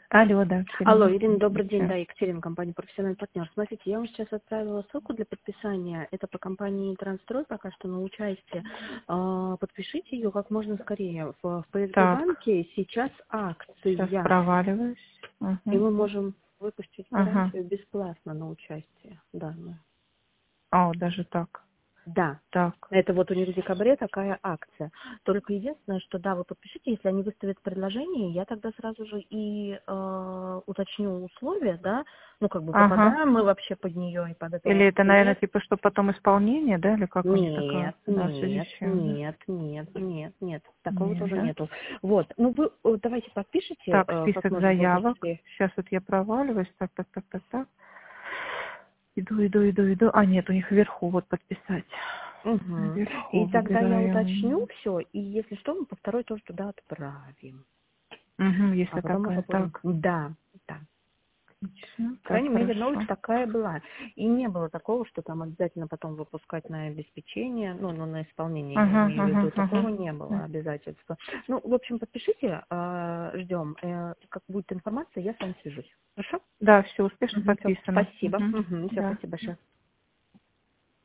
Алло, да, Алло, Екатерина. Ирина, добрый день, Всё. да, Екатерина, компания «Профессиональный партнер». Смотрите, я вам сейчас отправила ссылку для подписания. Это по компании «Трансстрой» пока что на участие. Подпишите ее как можно скорее. В ПСБ Так, банке сейчас сейчас акция, проваливаюсь. и Угу. мы можем выпустить Ага. гарантию бесплатно на участие данную. А, даже так. Да, Так. это вот у них в декабре такая акция. Только единственное, что да, вы подпишите, если они выставят предложение, я тогда сразу же и уточню условия, да, ну как бы Ага. попадаем мы вообще под нее и под эту Или это, акцию, наверное, нет. типа, что потом исполнение, да, или как у них такая, Нет, да, в связи нет, с чем, да? нет, нет, нет, нет, такого Нет, тоже да? нету. Вот, ну вы давайте подпишите Так, как список можно заявок. быстрее. Сейчас вот я проваливаюсь. Так. Иду. А, нет, у них вверху вот подписать. Угу. Вверху И тогда я уточню выбираем. все, и если что, мы по второй тоже туда отправим. Угу, А если потом уже такая. будем. Так. Да, да. Отлично. По Так, крайней мере, новость хорошо. такая была. И не было такого, что там обязательно потом выпускать на обеспечение, ну, на исполнение, я имею в виду, такого не было обязательства. Ну, в общем, подпишите, ждем. Как будет информация, я с вами свяжусь. Хорошо? Да, все успешно Угу, подписано. спасибо. Угу, все, Да. спасибо большое.